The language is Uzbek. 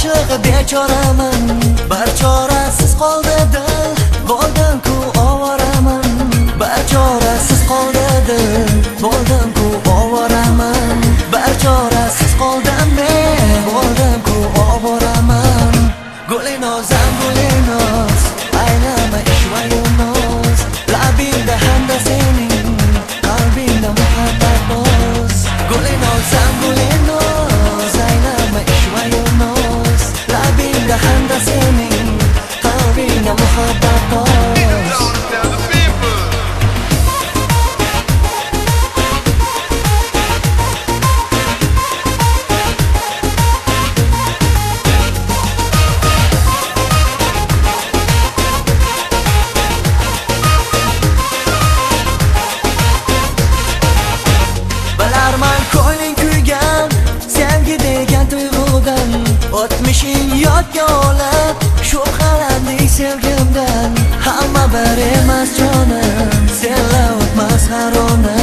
boshlig'i bechoraman, bir chorasiz qoldi dil, bo'ldim-ku ovoraman, bir chorasiz qoldi dil, bo'ldim-ku ovoraman, bir chorasiz qoldim men, bo'ldim-ku ovoraman. Gulinozam gulinoz, aylama ish va yo'lnoz, labingda hamda sening, qalbingda muhabbat boz. Gulinozam gulinoz, aylama ish va yo'lnoz, labingda hamda sening, qalbingda muhabbat boz. Ko'ngling kuygan, sevgi degan tuyg'udan, o'tmishing yodga olib, shubhalanding sevgimdan. Hamma bir emas jonim, senla o'tmas har ona.